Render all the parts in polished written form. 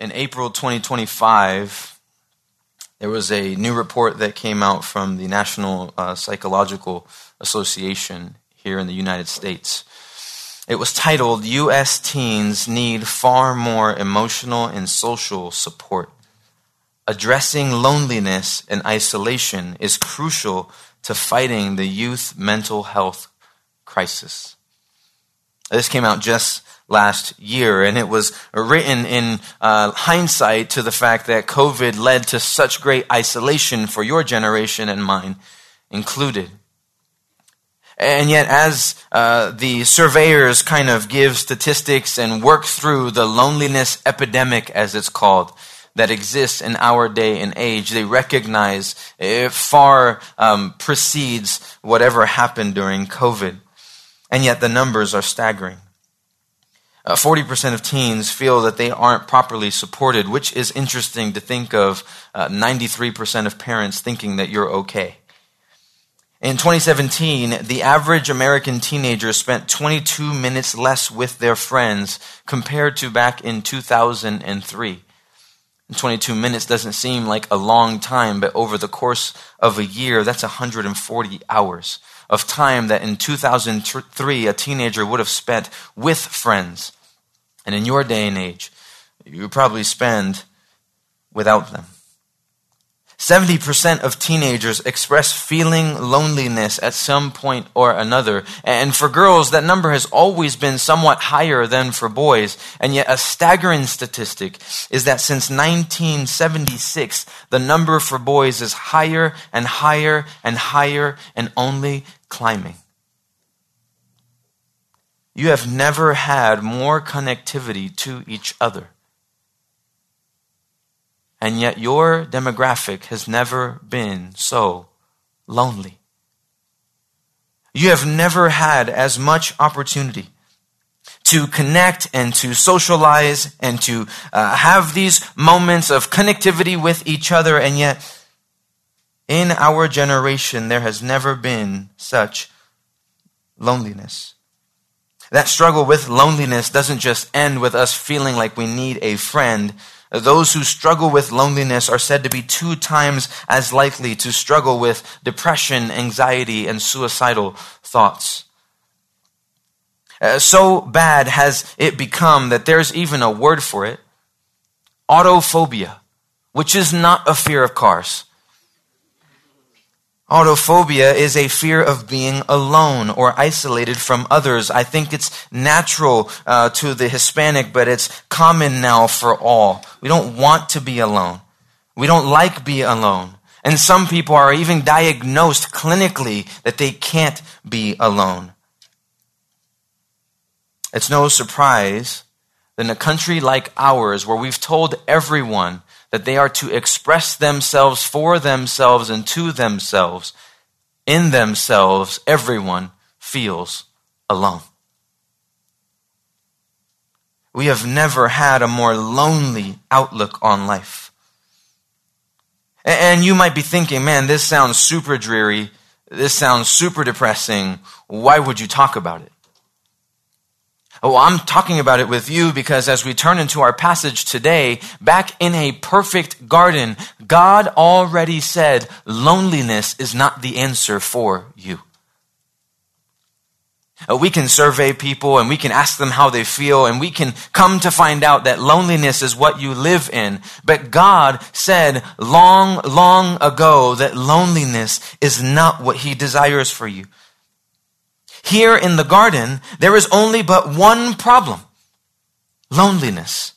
In April 2025, there was a new report that came out from the National Psychological Association here in the United States. It was titled, U.S. Teens Need Far More Emotional and Social Support. Addressing loneliness and isolation is crucial to fighting the youth mental health crisis. This came out just last year, and it was written in hindsight to the fact that COVID led to such great isolation for your generation and mine included. And yet, as the surveyors kind of give statistics and work through the loneliness epidemic, as it's called, that exists in our day and age, they recognize it far precedes whatever happened during COVID. And yet the numbers are staggering. 40% of teens feel that they aren't properly supported, which is interesting to think of 93% of parents thinking that you're okay. In 2017, the average American teenager spent 22 minutes less with their friends compared to back in 2003. 22 minutes doesn't seem like a long time, but over the course of a year, that's 140 hours of time that in 2003 a teenager would have spent with friends. And in your day and age, you probably spend without them. 70% of teenagers express feeling loneliness at some point or another. And for girls, that number has always been somewhat higher than for boys. And yet a staggering statistic is that since 1976, the number for boys is higher and higher and higher and only climbing. You have never had more connectivity to each other. And yet your demographic has never been so lonely. You have never had as much opportunity to connect and to socialize and to have these moments of connectivity with each other. And yet in our generation, there has never been such loneliness. That struggle with loneliness doesn't just end with us feeling like we need a friend. Those who struggle with loneliness are said to be 2 times as likely to struggle with depression, anxiety, and suicidal thoughts. So bad has it become that there's even a word for it, autophobia, which is not a fear of cars. Autophobia is a fear of being alone or isolated from others. I think it's natural to the Hispanic, but it's common now for all. We don't want to be alone. We don't like being alone. And some people are even diagnosed clinically that they can't be alone. It's no surprise that in a country like ours, where we've told everyone that they are to express themselves for themselves and to themselves, in themselves, everyone feels alone. We have never had a more lonely outlook on life. And you might be thinking, man, this sounds super dreary. This sounds super depressing. Why would you talk about it? Well, I'm talking about it with you because as we turn into our passage today, back in a perfect garden, God already said loneliness is not the answer for you. We can survey people and we can ask them how they feel and we can come to find out that loneliness is what you live in. But God said long, long ago that loneliness is not what He desires for you. Here in the garden, there is only but one problem: loneliness.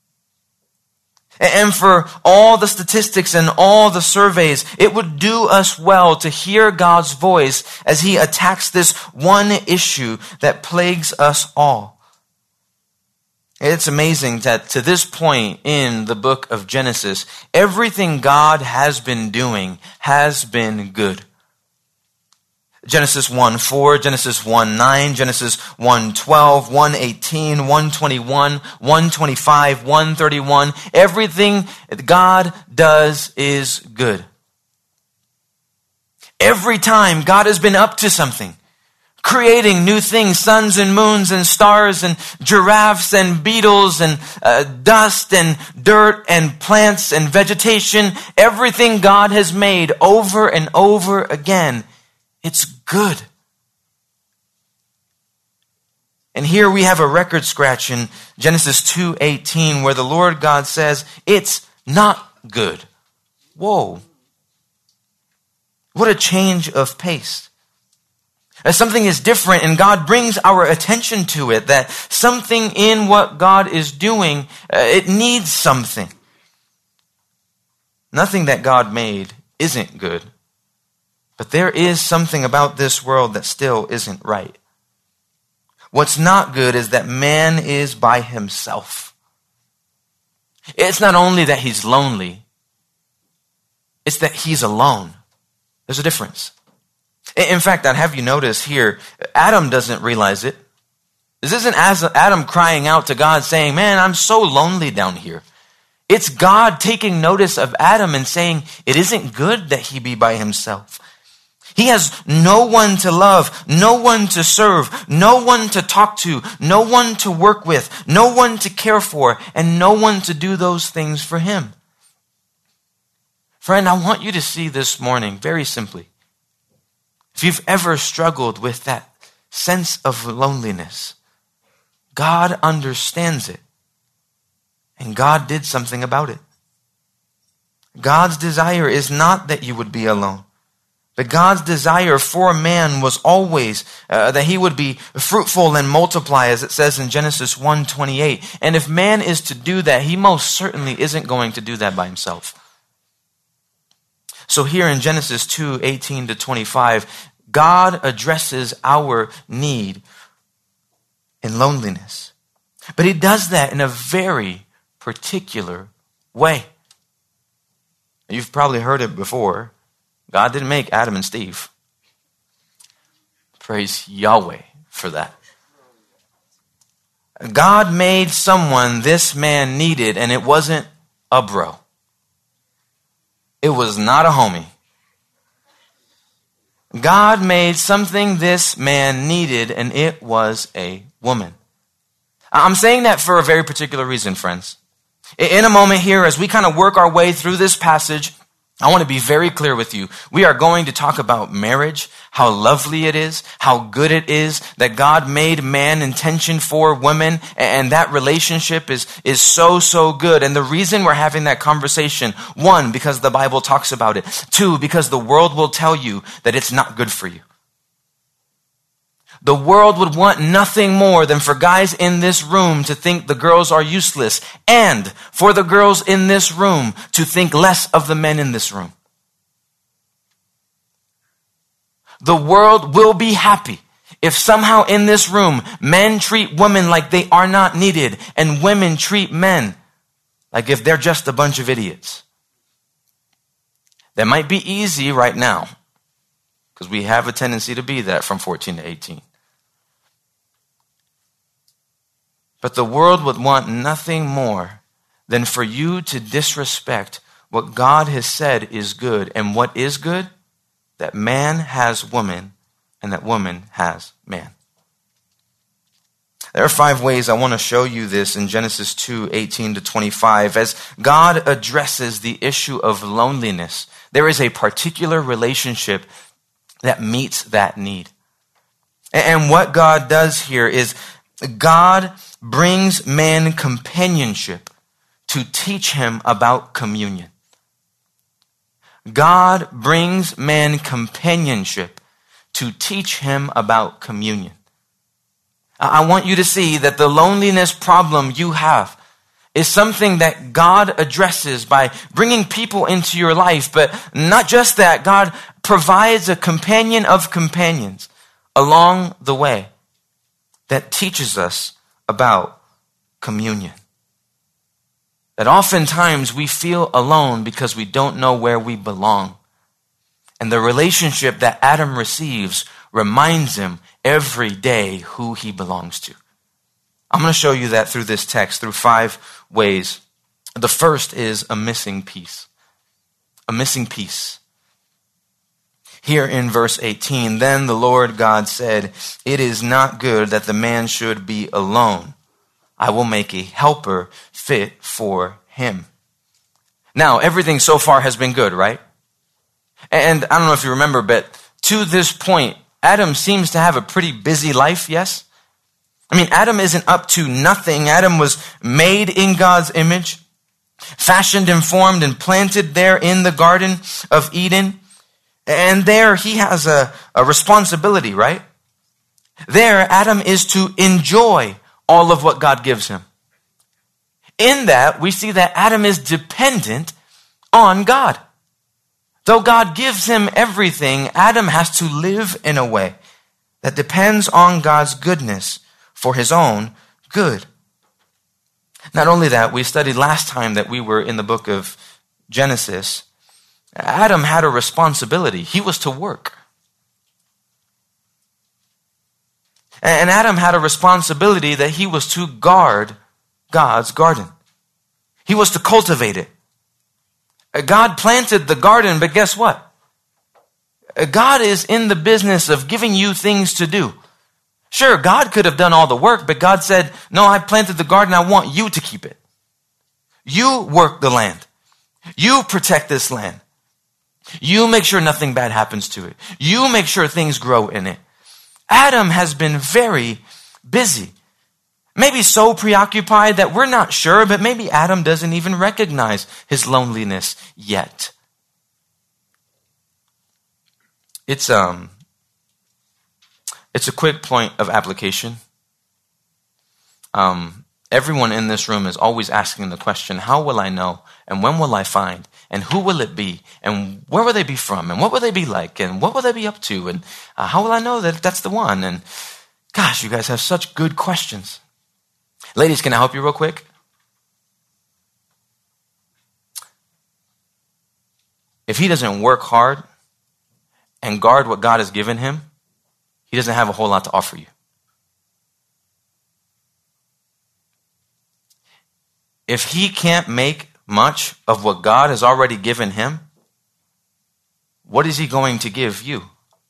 And for all the statistics and all the surveys, it would do us well to hear God's voice as He attacks this one issue that plagues us all. It's amazing that to this point in the book of Genesis, everything God has been doing has been good. Genesis 1:4, Genesis 1:9, Genesis 1:12, 1:18, 1:21, 1:25, 1:31. Everything God does is good. Every time God has been up to something. creating new things, suns and moons and stars and giraffes and beetles and dust and dirt and plants and vegetation. Everything God has made over and over again, it's good. And here we have a record scratch in Genesis 2:18 where the Lord God says, it's not good. Whoa. What a change of pace. As something is different and God brings our attention to it, that something in what God is doing, it needs something. Nothing that God made isn't good, but there is something about this world that still isn't right. What's not good is that man is by himself. It's not only that he's lonely, it's that he's alone. There's a difference. In fact, I'd have you notice here, Adam doesn't realize it. This isn't Adam crying out to God saying, man, I'm so lonely down here. It's God taking notice of Adam and saying, it isn't good that he be by himself. He has no one to love, no one to serve, no one to talk to, no one to work with, no one to care for, and no one to do those things for him. Friend, I want you to see this morning, very simply, if you've ever struggled with that sense of loneliness, God understands it. And God did something about it. God's desire is not that you would be alone. But God's desire for man was always that he would be fruitful and multiply, as it says in Genesis 1:28. And if man is to do that, he most certainly isn't going to do that by himself. So here in Genesis 2:18-25, God addresses our need in loneliness. But he does that in a very particular way. You've probably heard it before. God didn't make Adam and Steve. Praise Yahweh for that. God made someone this man needed, and it wasn't a bro. It was not a homie. God made something this man needed, and it was a woman. I'm saying that for a very particular reason, friends. In a moment here, as we kind of work our way through this passage, I want to be very clear with you. We are going to talk about marriage, how lovely it is, how good it is that God made man intention for women, and that relationship is so good. And the reason we're having that conversation, one, because the Bible talks about it. Two, because the world will tell you that it's not good for you. The world would want nothing more than for guys in this room to think the girls are useless, and for the girls in this room to think less of the men in this room. The world will be happy if somehow in this room men treat women like they are not needed, and women treat men like if they're just a bunch of idiots. That might be easy right now, because we have a tendency to be that from 14 to 18. But the world would want nothing more than for you to disrespect what God has said is good. And what is good? That man has woman and that woman has man. There are 5 ways I want to show you this in Genesis 2:18-25. As God addresses the issue of loneliness, there is a particular relationship that meets that need. And what God does here is God brings man companionship to teach him about communion. God brings man companionship to teach him about communion. I want you to see that the loneliness problem you have is something that God addresses by bringing people into your life. But not just that, God provides a companion of companions along the way that teaches us about communion. That oftentimes we feel alone because we don't know where we belong. And the relationship that Adam receives reminds him every day who he belongs to. I'm going to show you that through this text, through 5 ways. The first is a missing piece. A missing piece. Here in verse 18, then the Lord God said, it is not good that the man should be alone. I will make a helper fit for him. Now, everything so far has been good, right? And I don't know if you remember, but to this point, Adam seems to have a pretty busy life, yes? I mean, Adam isn't up to nothing. Adam was made in God's image, fashioned and formed and planted there in the Garden of Eden. And there he has a responsibility, right? There, Adam is to enjoy all of what God gives him. In that, we see that Adam is dependent on God. Though God gives him everything, Adam has to live in a way that depends on God's goodness for his own good. Not only that, we studied last time that we were in the book of Genesis, Adam had a responsibility. He was to work. And Adam had a responsibility that he was to guard God's garden. He was to cultivate it. God planted the garden, but guess what? God is in the business of giving you things to do. Sure, God could have done all the work, but God said, no, I planted the garden. I want you to keep it. You work the land. You protect this land. You make sure nothing bad happens to it. You make sure things grow in it. Adam has been very busy. Maybe so preoccupied that we're not sure, but maybe Adam doesn't even recognize his loneliness yet. It's a quick point of application. Everyone in this room is always asking the question, how will I know? And when will I find? And who will it be? And where will they be from? And what will they be like? And what will they be up to? And how will I know that that's the one? And gosh, you guys have such good questions. Ladies, can I help you real quick? If he doesn't work hard and guard what God has given him, he doesn't have a whole lot to offer you. If he can't make much of what God has already given him, what is he going to give you?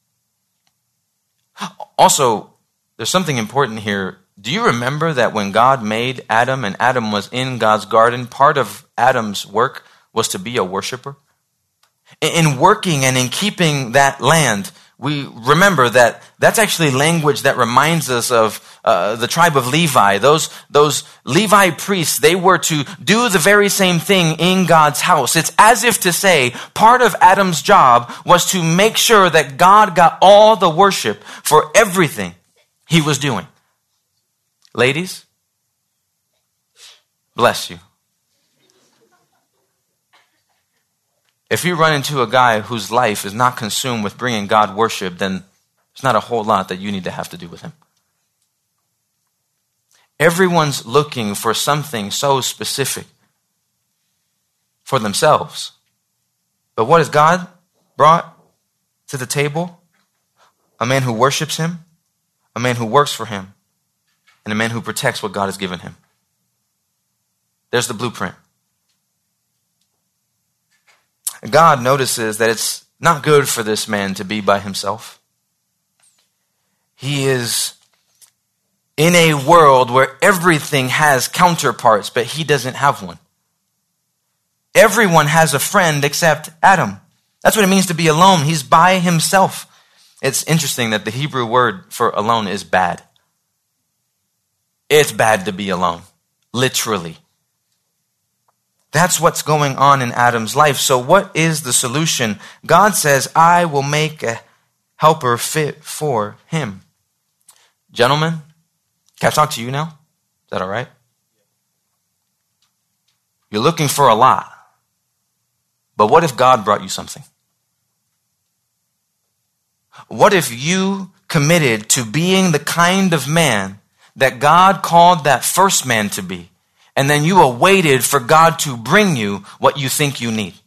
Also, there's something important here. Do you remember that when God made Adam and Adam was in God's garden, part of Adam's work was to be a worshiper? In working and in keeping that land, we remember that that's actually language that reminds us of the tribe of Levi. Those Levi priests, they were to do the very same thing in God's house. It's as if to say, part of Adam's job was to make sure that God got all the worship for everything he was doing. Ladies, bless you. If you run into a guy whose life is not consumed with bringing God worship, then there's not a whole lot that you need to have to do with him. Everyone's looking for something so specific for themselves. But what has God brought to the table? A man who worships him, a man who works for him, and a man who protects what God has given him. There's the blueprint. God notices that it's not good for this man to be by himself. He is in a world where everything has counterparts, but he doesn't have one. Everyone has a friend except Adam. That's what it means to be alone. He's by himself. It's interesting that the Hebrew word for alone is bad. It's bad to be alone, literally. That's what's going on in Adam's life. So what is the solution? God says, I will make a helper fit for him. Gentlemen, can I talk to you now? Is that all right? You're looking for a lot. But what if God brought you something? What if you committed to being the kind of man that God called that first man to be? And then you awaited for God to bring you what you think you need.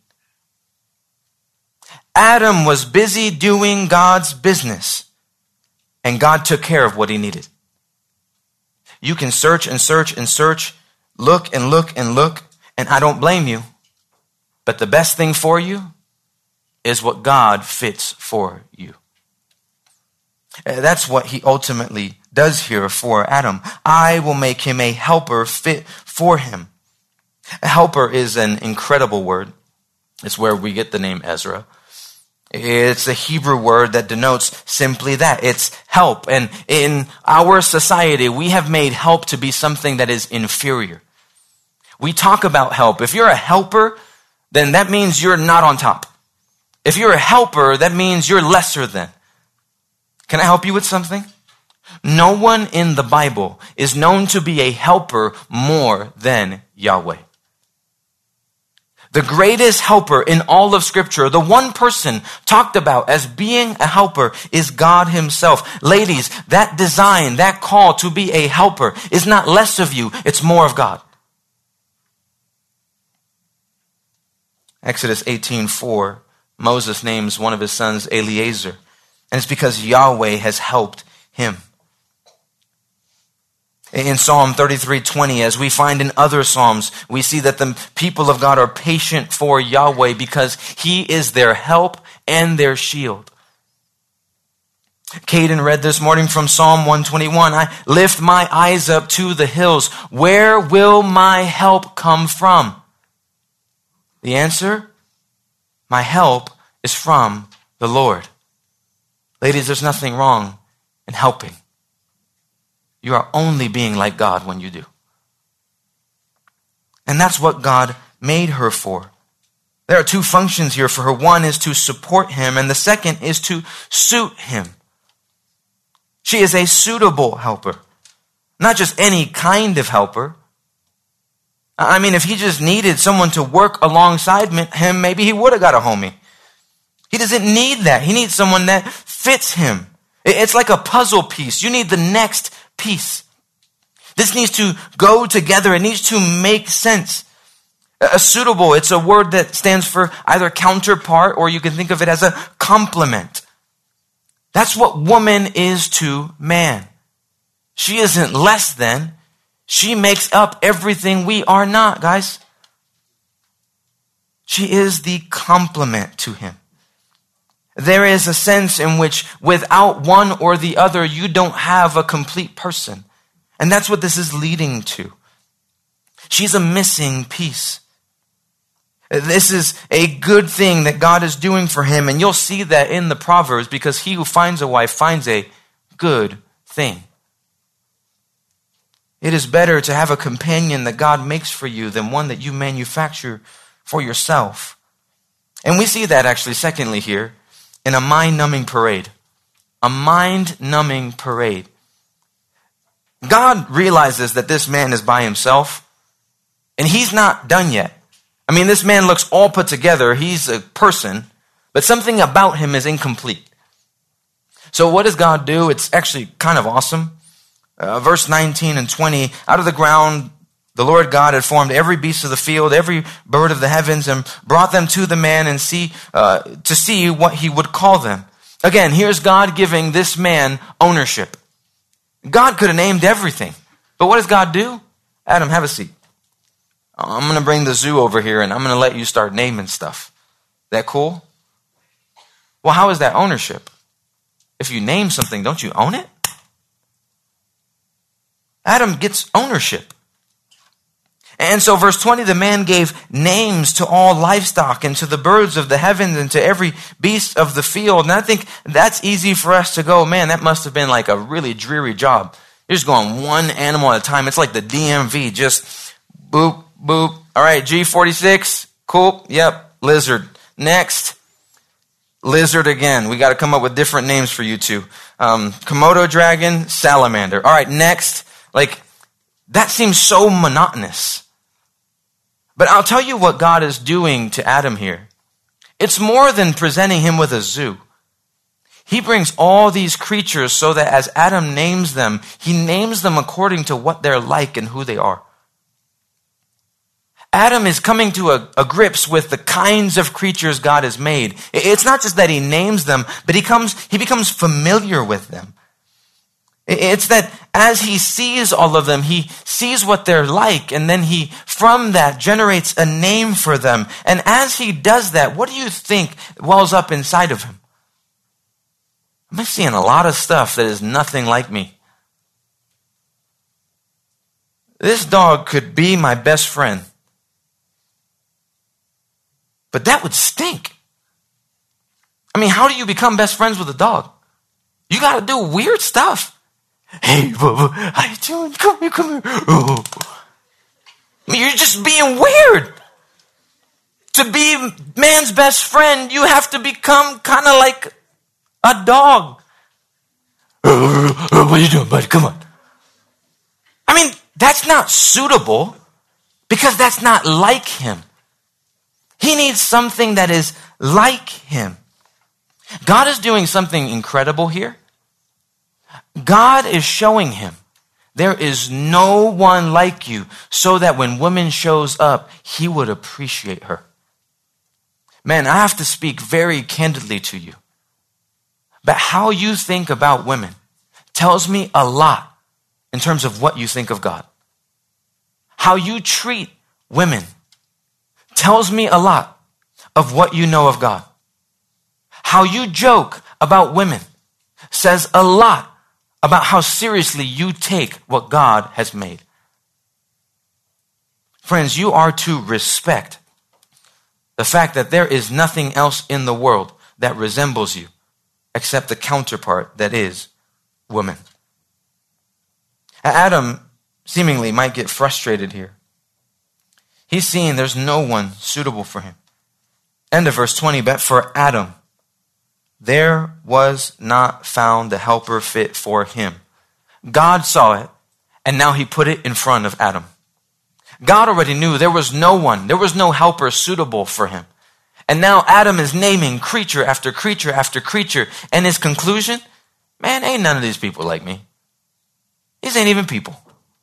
Adam was busy doing God's business, and God took care of what he needed. You can search and search and search, look and look and look, and I don't blame you. But the best thing for you is what God fits for you. That's what he ultimately does here for Adam. I will make him a helper fit for him. A helper is an incredible word. It's where we get the name Ezra. It's a Hebrew word that denotes simply that. It's help. And in our society, we have made help to be something that is inferior. We talk about help. If you're a helper, then that means you're not on top. If you're a helper, that means you're lesser than. Can I help you with something? No one in the Bible is known to be a helper more than Yahweh. The greatest helper in all of Scripture, the one person talked about as being a helper, is God himself. Ladies, that design, that call to be a helper is not less of you, it's more of God. Exodus 18:4, Moses names one of his sons Eliezer, and it's because Yahweh has helped him. In Psalm 33:20, as we find in other Psalms, we see that the people of God are patient for Yahweh because he is their help and their shield. Caden read this morning from Psalm 121, I lift my eyes up to the hills. Where will my help come from? The answer, my help is from the Lord. Ladies, there's nothing wrong in helping. You are only being like God when you do. And that's what God made her for. There are two functions here for her. One is to support him, and the second is to suit him. She is a suitable helper. Not just any kind of helper. I mean, if he just needed someone to work alongside him, maybe he would have got a homie. He doesn't need that. He needs someone that fits him. It's like a puzzle piece. You need the next piece. This needs to go together. It needs to make sense. A suitable, it's a word that stands for either counterpart or you can think of it as a complement. That's what woman is to man. She isn't less than. She makes up everything we are not, guys. She is the complement to him. There is a sense in which without one or the other, you don't have a complete person. And that's what this is leading to. She's a missing piece. This is a good thing that God is doing for him. And you'll see that in the Proverbs because he who finds a wife finds a good thing. It is better to have a companion that God makes for you than one that you manufacture for yourself. And we see that actually, secondly, here in a mind-numbing parade. A mind-numbing parade. God realizes that this man is by himself, and he's not done yet. I mean, this man looks all put together. He's a person, but something about him is incomplete. So what does God do? It's actually kind of awesome. Verse 19 and 20, out of the ground, the Lord God had formed every beast of the field, every bird of the heavens, and brought them to the man and to see what he would call them. Again, here's God giving this man ownership. God could have named everything. But what does God do? Adam, have a seat. I'm going to bring the zoo over here and I'm going to let you start naming stuff. That cool? Well, how is that ownership? If you name something, don't you own it? Adam gets ownership. And so verse 20, the man gave names to all livestock and to the birds of the heavens and to every beast of the field. And I think that's easy for us to go, man, that must have been like a really dreary job. You're just going one animal at a time. It's like the DMV, just boop, boop. All right, G46, cool, yep, lizard. Next, lizard again. We got to come up with different names for you two. Komodo dragon, salamander. All right, next, that seems so monotonous. But I'll tell you what God is doing to Adam here. It's more than presenting him with a zoo. He brings all these creatures so that as Adam names them, he names them according to what they're like and who they are. Adam is coming to a grips with the kinds of creatures God has made. It's not just that he names them, but he becomes familiar with them. It's that as he sees all of them, he sees what they're like, and then he, from that, generates a name for them. And as he does that, what do you think wells up inside of him? I'm seeing a lot of stuff that is nothing like me. This dog could be my best friend, but that would stink. I mean, how do you become best friends with a dog? You got to do weird stuff. Hey, Bubba, how you doing? Come here. Oh. I mean, you're just being weird. To be man's best friend, you have to become kind of like a dog. What are you doing, buddy? Come on. I mean, that's not suitable because that's not like him. He needs something that is like him. God is doing something incredible here. God is showing him there is no one like you, so that when woman shows up, he would appreciate her. Man, I have to speak very candidly to you. But how you think about women tells me a lot in terms of what you think of God. How you treat women tells me a lot of what you know of God. How you joke about women says a lot about how seriously you take what God has made. Friends, you are to respect the fact that there is nothing else in the world that resembles you except the counterpart that is woman. Adam seemingly might get frustrated here. He's seeing there's no one suitable for him. End of verse 20, but for Adam, there was not found a helper fit for him. God saw it, and now he put it in front of Adam. God already knew there was no one, there was no helper suitable for him. And now Adam is naming creature after creature after creature. And his conclusion, man, ain't none of these people like me. These ain't even people.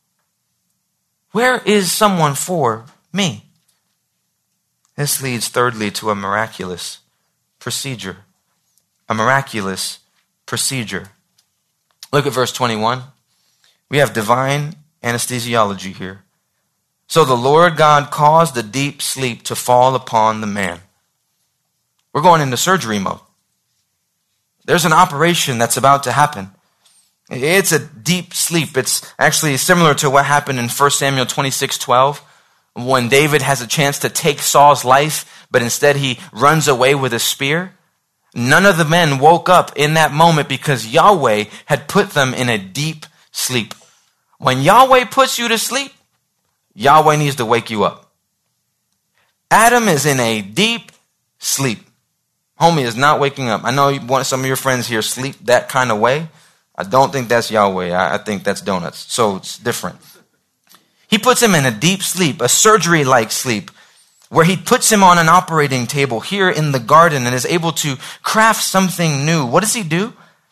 Where is someone for me? This leads thirdly to a miraculous procedure. A miraculous procedure. Look at verse 21. We have divine anesthesiology here. So the Lord God caused a deep sleep to fall upon the man. We're going into surgery mode. There's an operation that's about to happen. It's a deep sleep. It's actually similar to what happened in 1 Samuel 26:12, when David has a chance to take Saul's life, but instead he runs away with a spear. None of the men woke up in that moment because Yahweh had put them in a deep sleep. When Yahweh puts you to sleep, Yahweh needs to wake you up. Adam is in a deep sleep. Homie is not waking up. I know some of your friends here sleep that kind of way. I don't think that's Yahweh. I think that's donuts. So it's different. He puts him in a deep sleep, a surgery-like sleep, where he puts him on an operating table here in the garden and is able to craft something new. What does he do?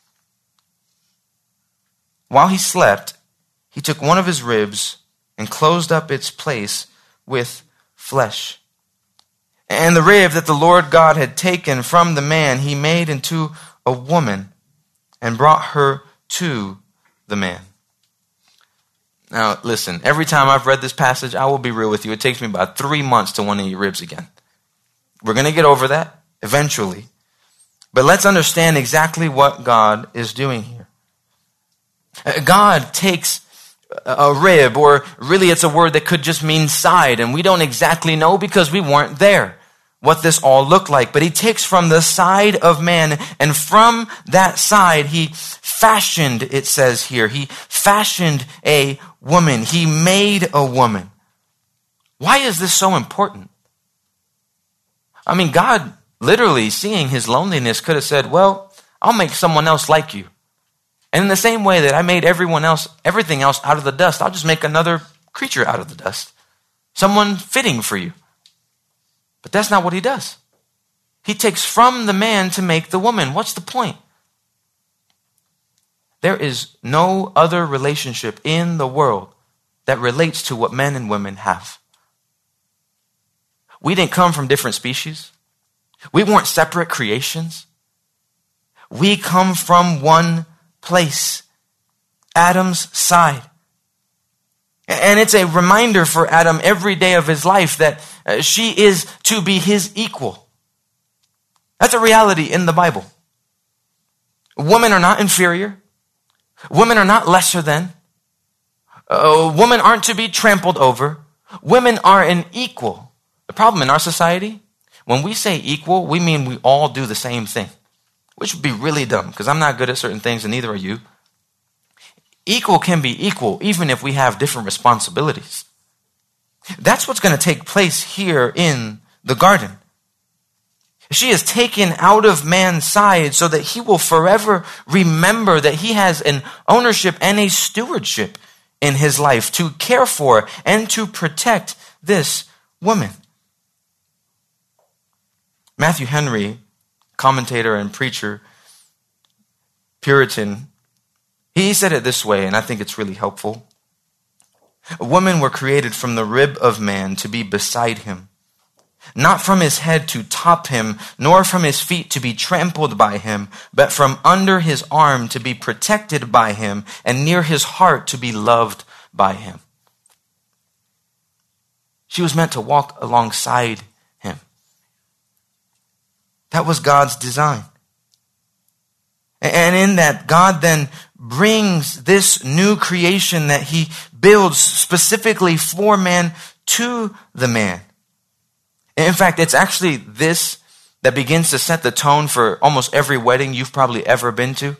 While he slept, he took one of his ribs and closed up its place with flesh. And the rib that the Lord God had taken from the man, he made into a woman and brought her to the man. Now, listen, every time I've read this passage, I will be real with you, it takes me about 3 months to want to eat ribs again. We're going to get over that eventually. But let's understand exactly what God is doing here. God takes a rib, or really it's a word that could just mean side, and we don't exactly know because we weren't there what this all looked like. But he takes from the side of man, and from that side he fashioned, it says here, he fashioned a woman. He made a woman. Why is this so important? I mean, God, literally seeing his loneliness, could have said, well, I'll make someone else like you. And in the same way that I made everything else out of the dust, I'll just make another creature out of the dust. Someone fitting for you. But that's not what he does. He takes from the man to make the woman. What's the point? There is no other relationship in the world that relates to what men and women have. We didn't come from different species. We weren't separate creations. We come from one place. Adam's side. And it's a reminder for Adam every day of his life that she is to be his equal. That's a reality in the Bible. Women are not inferior. Women are not lesser than. Women aren't to be trampled over. Women are an equal. The problem in our society, when we say equal, we mean we all do the same thing, which would be really dumb because I'm not good at certain things and neither are you. Equal can be equal even if we have different responsibilities. That's what's going to take place here in the garden. She is taken out of man's side so that he will forever remember that he has an ownership and a stewardship in his life to care for and to protect this woman. Matthew Henry, commentator and preacher, Puritan, he said it this way, and I think it's really helpful. Women were created from the rib of man to be beside him, not from his head to top him, nor from his feet to be trampled by him, but from under his arm to be protected by him, and near his heart to be loved by him. She was meant to walk alongside him. That was God's design. And in that, God then brings this new creation that he builds specifically for man to the man. In fact, it's actually this that begins to set the tone for almost every wedding you've probably ever been to.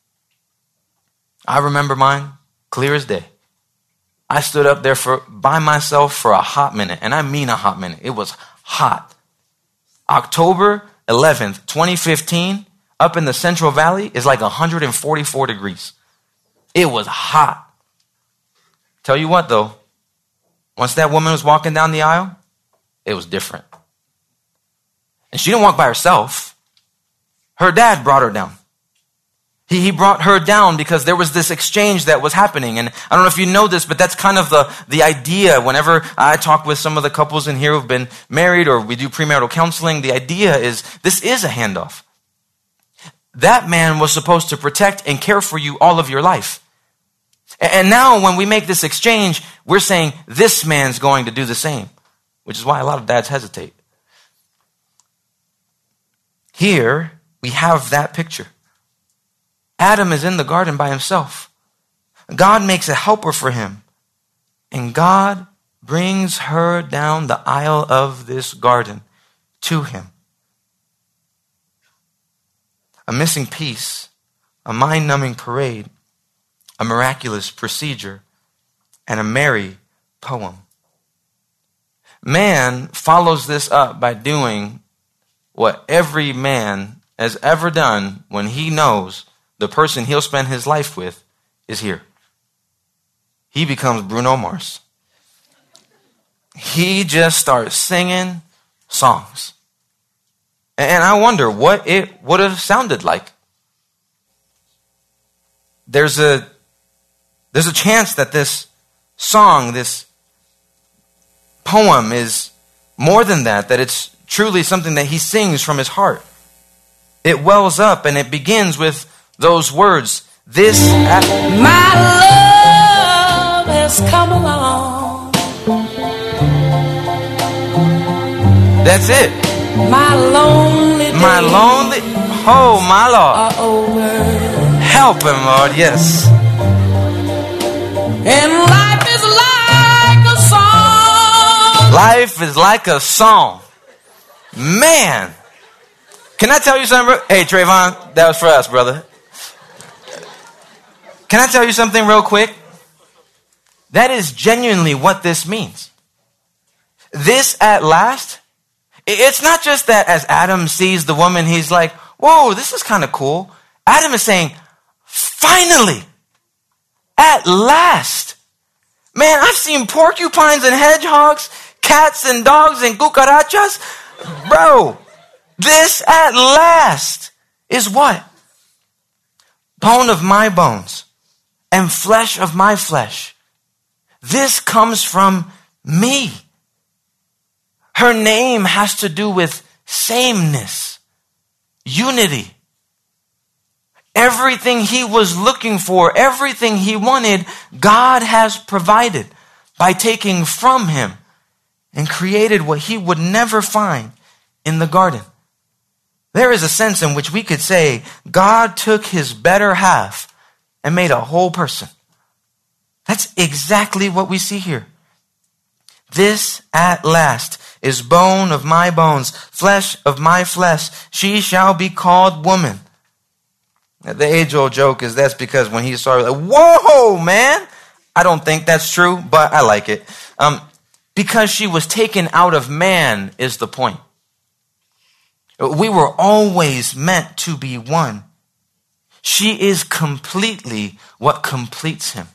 I remember mine clear as day. I stood up there by myself for a hot minute, and I mean a hot minute. It was hot. October 11th, 2015, up in the Central Valley is like 144 degrees. It was hot. Tell you what though, once that woman was walking down the aisle, it was different. And she didn't walk by herself. Her dad brought her down. He brought her down because there was this exchange that was happening. And I don't know if you know this, but that's kind of the idea. Whenever I talk with some of the couples in here who've been married or we do premarital counseling, the idea is this is a handoff. That man was supposed to protect and care for you all of your life. And now when we make this exchange, we're saying this man's going to do the same, which is why a lot of dads hesitate. Here we have that picture. Adam is in the garden by himself. God makes a helper for him. And God brings her down the aisle of this garden to him. A missing piece, a mind-numbing parade, a miraculous procedure, and a merry poem. Man follows this up by doing what every man has ever done when he knows the person he'll spend his life with is here. He becomes Bruno Mars. He just starts singing songs. And I wonder what it would have sounded like. There's a chance that this song, this poem is more than that it's truly something that he sings from his heart. It wells up and it begins with those words. My love has come along. That's it. My lonely, oh my Lord, help him, Lord, yes. And life is like a song. Life is like a song. Man, can I tell you something? Hey, Trayvon, that was for us, brother. Can I tell you something real quick? That is genuinely what this means. This at last. It's not just that as Adam sees the woman, he's like, whoa, this is kind of cool. Adam is saying, finally, at last. Man, I've seen porcupines and hedgehogs, cats and dogs and cucarachas. Bro, this at last is what? Bone of my bones and flesh of my flesh. This comes from me. Her name has to do with sameness, unity. Everything he was looking for, everything he wanted, God has provided by taking from him and created what he would never find in the garden. There is a sense in which we could say God took his better half and made a whole person. That's exactly what we see here. This at last is bone of my bones, flesh of my flesh. She shall be called woman. The age-old joke is that's because when he saw her, like, whoa, man. I don't think that's true, but I like it. Because she was taken out of man is the point. We were always meant to be one. She is completely what completes him.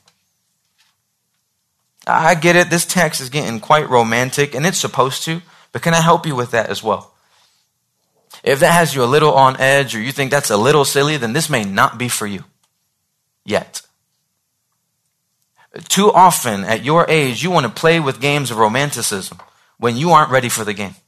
I get it. This text is getting quite romantic, and it's supposed to, but can I help you with that as well? If that has you a little on edge or you think that's a little silly, then this may not be for you yet. Too often at your age, you want to play with games of romanticism when you aren't ready for the game.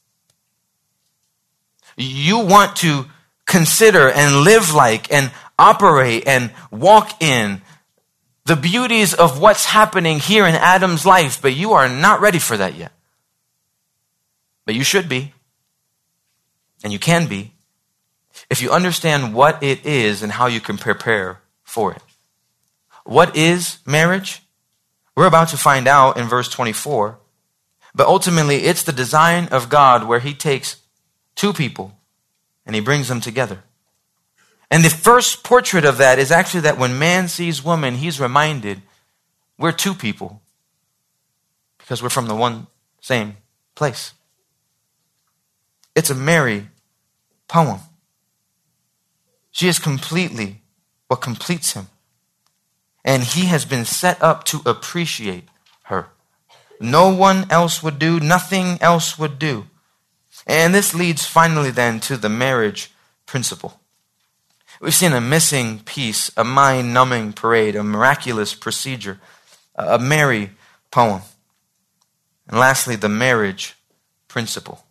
You want to consider and live like and operate and walk in the beauties of what's happening here in Adam's life, but you are not ready for that yet. But you should be, and you can be, if you understand what it is and how you can prepare for it. What is marriage? We're about to find out in verse 24, but ultimately it's the design of God where he takes two people and he brings them together. And the first portrait of that is actually that when man sees woman, he's reminded we're two people because we're from the one same place. It's a Mary poem. She is completely what completes him. And he has been set up to appreciate her. No one else would do, nothing else would do. And this leads finally then to the marriage principle. We've seen a missing piece, a mind-numbing parade, a miraculous procedure, a Mary poem. And lastly, the marriage principle.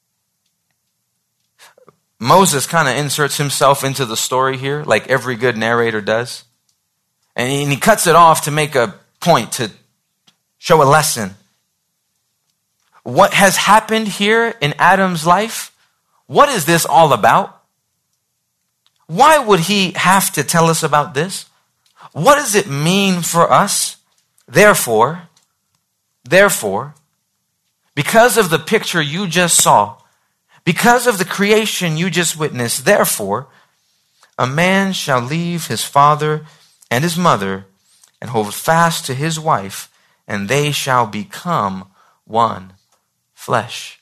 Moses kind of inserts himself into the story here, like every good narrator does. And he cuts it off to make a point, to show a lesson. What has happened here in Adam's life? What is this all about? Why would he have to tell us about this? What does it mean for us? Therefore, because of the picture you just saw, because of the creation you just witnessed, therefore, a man shall leave his father and his mother and hold fast to his wife, and they shall become one flesh.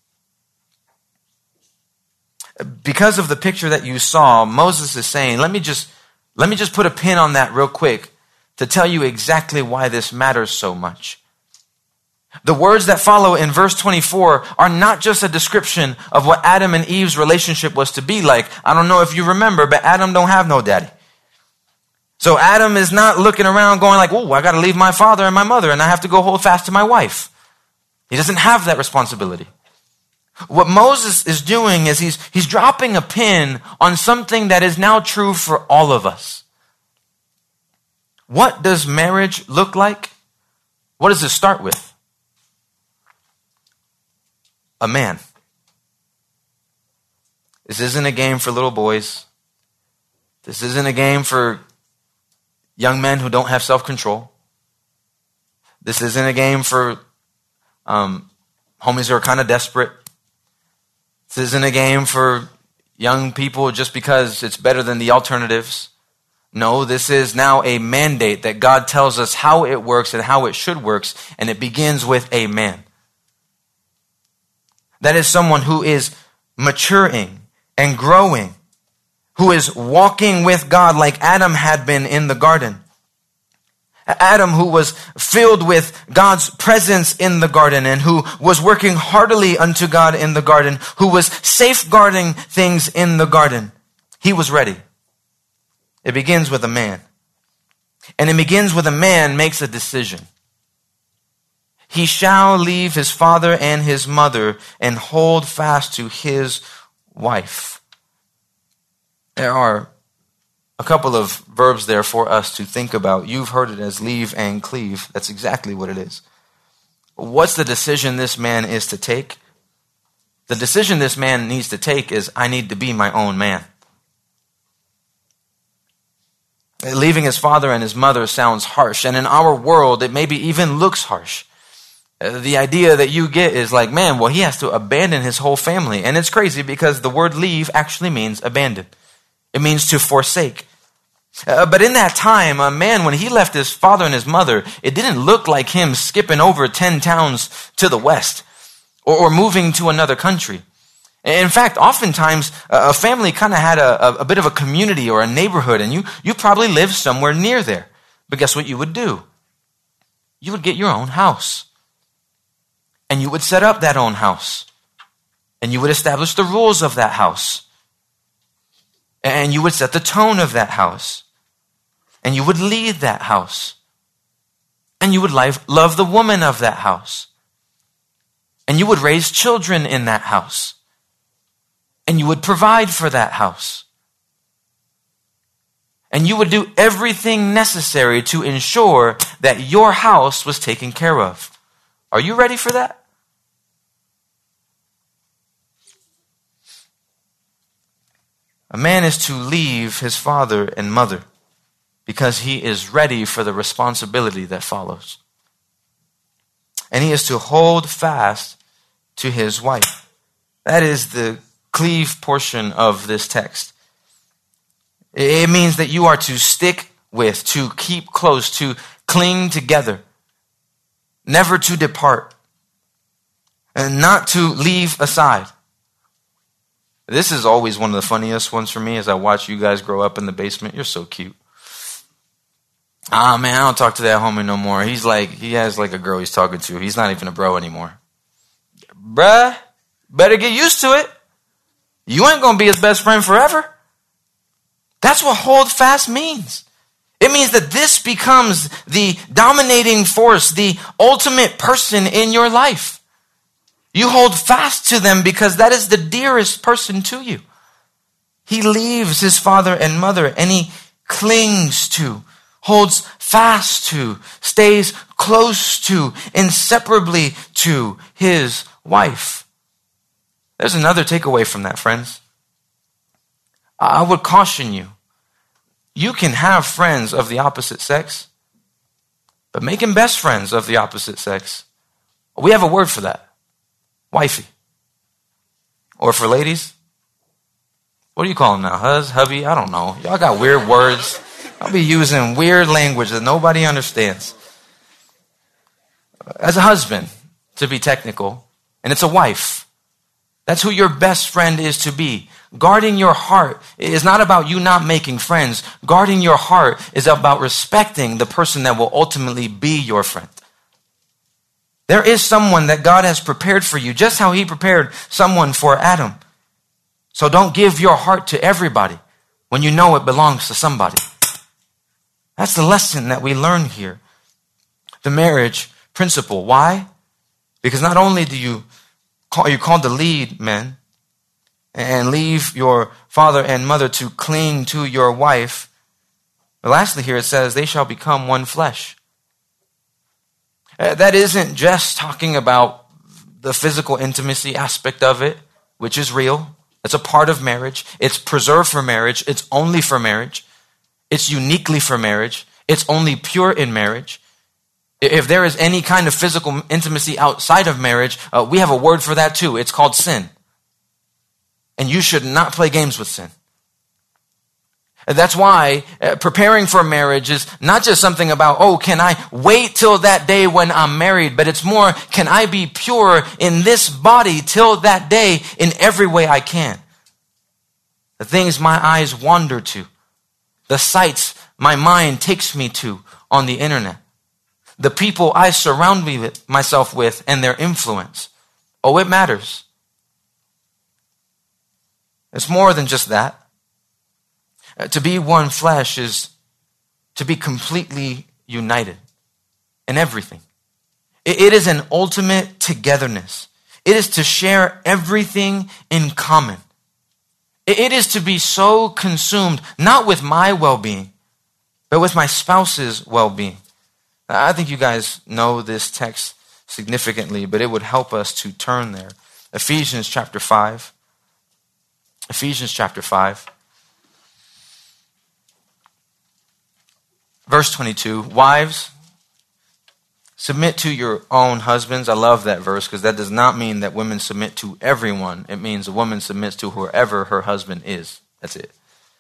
Because of the picture that you saw, Moses is saying, let me just put a pin on that real quick to tell you exactly why this matters so much. The words that follow in verse 24 are not just a description of what Adam and Eve's relationship was to be like. I don't know if you remember, but Adam don't have no daddy. So Adam is not looking around going like, oh, I got to leave my father and my mother and I have to go hold fast to my wife. He doesn't have that responsibility. What Moses is doing is he's dropping a pin on something that is now true for all of us. What does marriage look like? What does it start with? A man. This isn't a game for little boys. This isn't a game for young men who don't have self-control. This isn't a game for homies who are kind of desperate. This isn't a game for young people just because it's better than the alternatives. No, this is now a mandate that God tells us how it works and how it should work, and it begins with a man. That is someone who is maturing and growing, who is walking with God like Adam had been in the garden. Adam, who was filled with God's presence in the garden and who was working heartily unto God in the garden, who was safeguarding things in the garden. He was ready. It begins with a man. And it begins with a man makes a decision. He shall leave his father and his mother and hold fast to his wife. There are A couple of verbs there for us to think about. You've heard it as leave and cleave. That's exactly what it is. What's the decision this man is to take? The decision this man needs to take is, I need to be my own man. Leaving his father and his mother sounds harsh, and in our world, it maybe even looks harsh. The idea that you get is like, man, well, he has to abandon his whole family. And it's crazy because the word leave actually means abandon. It means to forsake. But in that time, a man, when he left his father and his mother, it didn't look like him skipping over 10 towns to the west or moving to another country. In fact, oftentimes, a family kind of had a bit of a community or a neighborhood, and you probably lived somewhere near there. But guess what you would do? You would get your own house. And you would set up that own house. And you would establish the rules of that house. And you would set the tone of that house. And you would lead that house. And you would love the woman of that house. And you would raise children in that house. And you would provide for that house. And you would do everything necessary to ensure that your house was taken care of. Are you ready for that? A man is to leave his father and mother because he is ready for the responsibility that follows. And he is to hold fast to his wife. That is the cleave portion of this text. It means that you are to stick with, to keep close, to cling together, never to depart, and not to leave aside. This is always one of the funniest ones for me as I watch you guys grow up in the basement. You're so cute. Ah, man, I don't talk to that homie no more. He has like a girl he's talking to. He's not even a bro anymore. Bruh, better get used to it. You ain't going to be his best friend forever. That's what hold fast means. It means that this becomes the dominating force, the ultimate person in your life. You hold fast to them because that is the dearest person to you. He leaves his father and mother and he clings to, holds fast to, stays close to, inseparably to his wife. There's another takeaway from that, friends. I would caution you. You can have friends of the opposite sex, but making best friends of the opposite sex, we have a word for that. Wifey. Or for ladies, what do you call them now? Hubby? I don't know. Y'all got weird words. I'll be using weird language that nobody understands. As a husband, to be technical, and it's a wife. That's who your best friend is to be. Guarding your heart is not about you not making friends. Guarding your heart is about respecting the person that will ultimately be your friend. There is someone that God has prepared for you, just how he prepared someone for Adam. So don't give your heart to everybody when you know it belongs to somebody. That's the lesson that we learn here. The marriage principle. Why? Because not only you're called to lead, men, and leave your father and mother to cling to your wife, but lastly here it says, they shall become one flesh. That isn't just talking about the physical intimacy aspect of it, which is real. It's a part of marriage. It's preserved for marriage. It's only for marriage. It's uniquely for marriage. It's only pure in marriage. If there is any kind of physical intimacy outside of marriage, we have a word for that too. It's called sin. And you should not play games with sin. That's why preparing for marriage is not just something about, can I wait till that day when I'm married? But it's more, can I be pure in this body till that day in every way I can? The things my eyes wander to, the sights my mind takes me to on the internet, the people I surround myself with and their influence. Oh, it matters. It's more than just that. To be one flesh is to be completely united in everything. It is an ultimate togetherness. It is to share everything in common. It is to be so consumed, not with my well-being, but with my spouse's well-being. I think you guys know this text significantly, but it would help us to turn there. Ephesians chapter 5. Ephesians chapter 5. Verse 22. Wives, submit to your own husbands. I love that verse because that does not mean that women submit to everyone. It means a woman submits to whoever her husband is. That's it.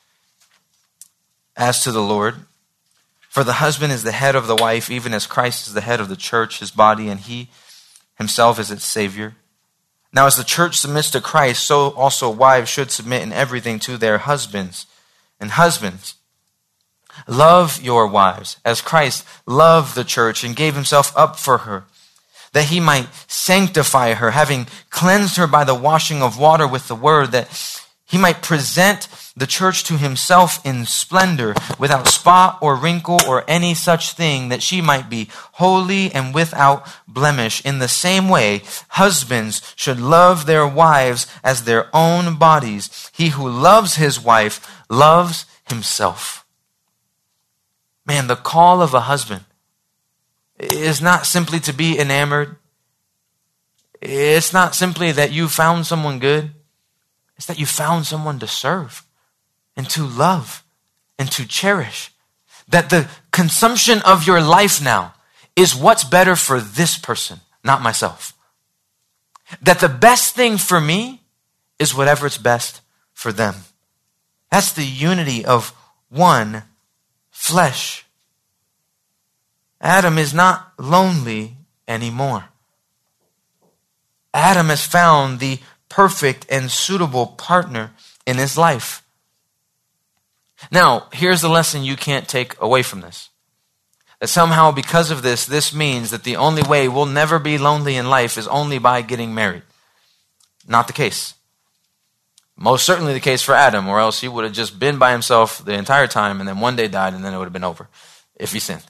As to the Lord, for the husband is the head of the wife, even as Christ is the head of the church, his body, and he himself is its Savior. Now, as the church submits to Christ, so also wives should submit in everything to their husbands. And husbands, love your wives, as Christ loved the church and gave himself up for her, that he might sanctify her, having cleansed her by the washing of water with the word, that he might present the church to himself in splendor, without spot or wrinkle or any such thing, that she might be holy and without blemish. In the same way, husbands should love their wives as their own bodies. He who loves his wife loves himself. Man, the call of a husband is not simply to be enamored. It's not simply that you found someone good. It's that you found someone to serve and to love and to cherish. That the consumption of your life now is what's better for this person, not myself. That the best thing for me is whatever's best for them. That's the unity of one flesh. Adam is not lonely anymore. Adam has found the perfect and suitable partner in his life. Now, here's the lesson you can't take away from this. That somehow because of this means that the only way we'll never be lonely in life is only by getting married. Not the case. Most certainly the case for Adam, or else he would have just been by himself the entire time and then one day died and then it would have been over if he sinned.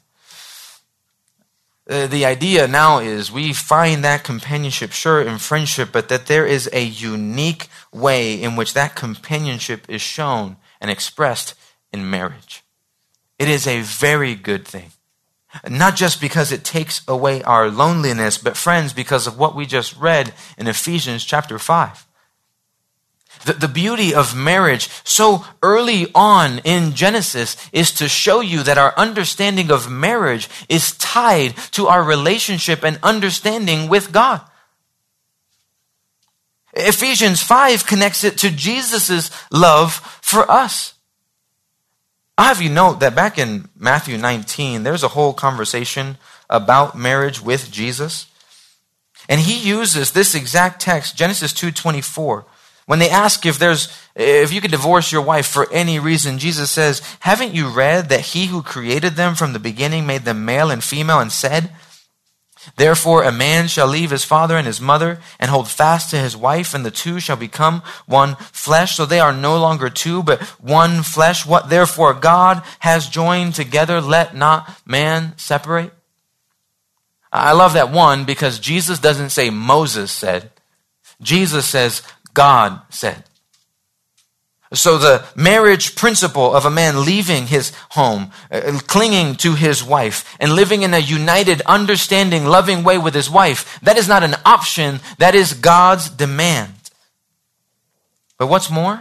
The idea now is we find that companionship, sure, in friendship, but that there is a unique way in which that companionship is shown and expressed in marriage. It is a very good thing. Not just because it takes away our loneliness, but friends, because of what we just read in Ephesians chapter 5. The beauty of marriage so early on in Genesis is to show you that our understanding of marriage is tied to our relationship and understanding with God. Ephesians 5 connects it to Jesus' love for us. I'll have you note that back in Matthew 19, there's a whole conversation about marriage with Jesus. And he uses this exact text, Genesis 2:24. When they ask if you could divorce your wife for any reason, Jesus says, haven't you read that he who created them from the beginning made them male and female and said, therefore a man shall leave his father and his mother and hold fast to his wife, and the two shall become one flesh. So they are no longer two, but one flesh. What therefore God has joined together, let not man separate. I love that one because Jesus doesn't say Moses said. Jesus says God said. So the marriage principle of a man leaving his home, clinging to his wife, and living in a united, understanding, loving way with his wife, that is not an option, that is God's demand. But what's more?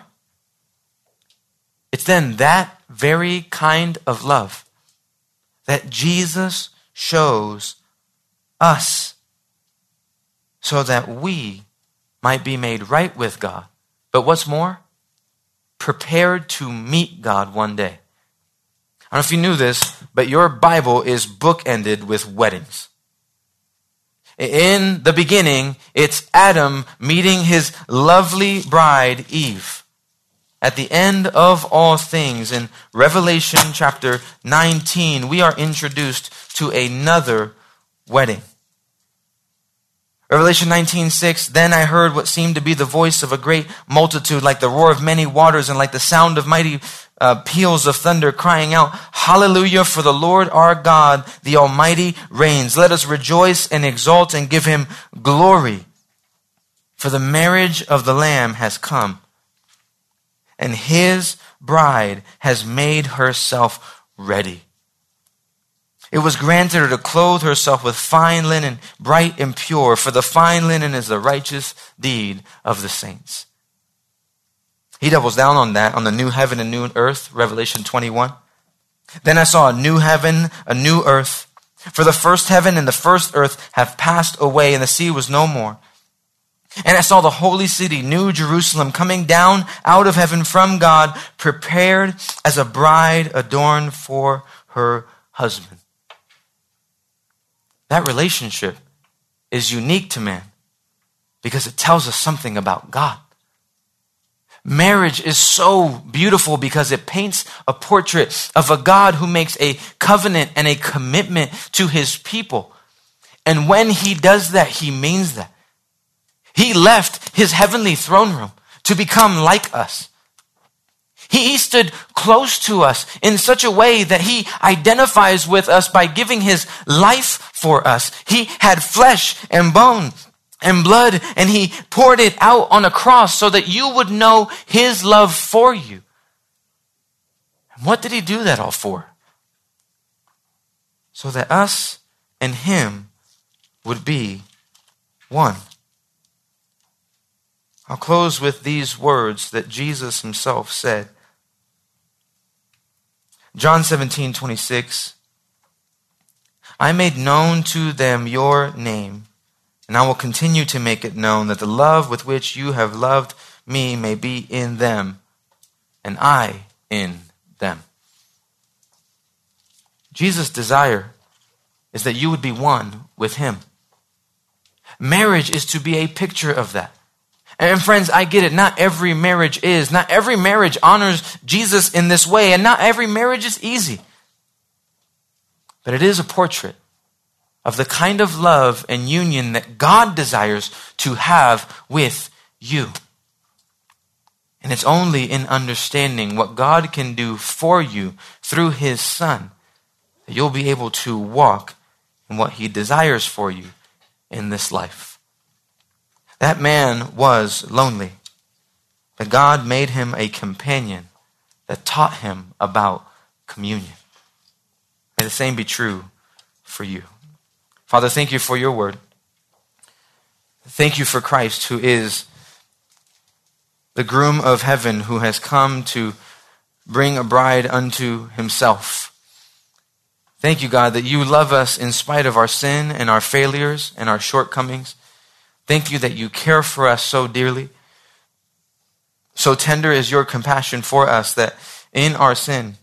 It's then that very kind of love that Jesus shows us so that we might be made right with God. But what's more? Prepared to meet God one day. I don't know if you knew this, but your Bible is bookended with weddings. In the beginning, it's Adam meeting his lovely bride, Eve. At the end of all things, in Revelation chapter 19, we are introduced to another wedding. Revelation 19:6, then I heard what seemed to be the voice of a great multitude, like the roar of many waters and like the sound of mighty peals of thunder, crying out, hallelujah, for the Lord our God, the Almighty reigns. Let us rejoice and exult and give him glory, for the marriage of the Lamb has come. and his bride has made herself ready. It was granted her to clothe herself with fine linen, bright and pure, for the fine linen is the righteous deed of the saints. He doubles down on that, on the new heaven and new earth, Revelation 21. Then I saw a new heaven, a new earth. For the first heaven and the first earth have passed away, and the sea was no more. And I saw the holy city, New Jerusalem, coming down out of heaven from God, prepared as a bride adorned for her husband. That relationship is unique to man because it tells us something about God. Marriage is so beautiful because it paints a portrait of a God who makes a covenant and a commitment to his people. And when he does that, he means that. He left his heavenly throne room to become like us. He stood close to us in such a way that he identifies with us by giving his life for us. He had flesh and bone and blood, and he poured it out on a cross so that you would know his love for you. And what did he do that all for? So that us and him would be one. I'll close with these words that Jesus himself said. John 17:26. I made known to them your name, and I will continue to make it known, that the love with which you have loved me may be in them, and I in them. Jesus' desire is that you would be one with him. Marriage is to be a picture of that. And friends, I get it. Not every marriage is. Not every marriage honors Jesus in this way. And not every marriage is easy. But it is a portrait of the kind of love and union that God desires to have with you. And it's only in understanding what God can do for you through his Son that you'll be able to walk in what he desires for you in this life. That man was lonely, but God made him a companion that taught him about communion. May the same be true for you. Father, thank you for your word. Thank you for Christ, who is the groom of heaven, who has come to bring a bride unto himself. Thank you, God, that you love us in spite of our sin and our failures and our shortcomings. Thank you that you care for us so dearly. So tender is your compassion for us that in our sin,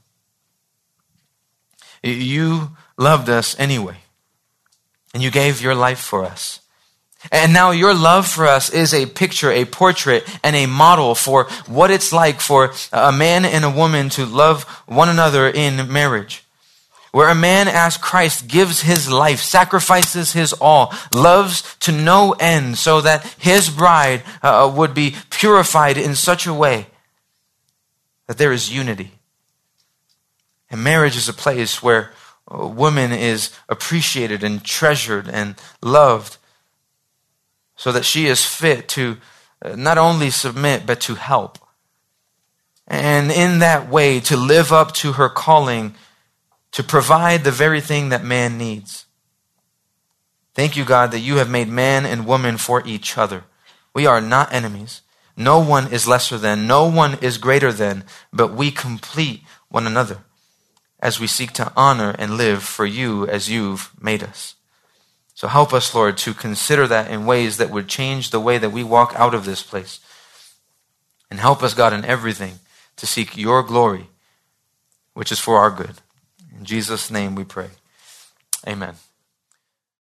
you loved us anyway. And you gave your life for us. And now your love for us is a picture, a portrait, and a model for what it's like for a man and a woman to love one another in marriage. Where a man, as Christ, gives his life, sacrifices his all, loves to no end, so that his bride would be purified in such a way that there is unity. And marriage is a place where a woman is appreciated and treasured and loved, so that she is fit to not only submit, but to help. And in that way, to live up to her calling to provide the very thing that man needs. Thank you, God, that you have made man and woman for each other. We are not enemies. No one is lesser than, no one is greater than, but we complete one another as we seek to honor and live for you as you've made us. So help us, Lord, to consider that in ways that would change the way that we walk out of this place. And help us, God, in everything to seek your glory, which is for our good. In Jesus' name we pray. Amen.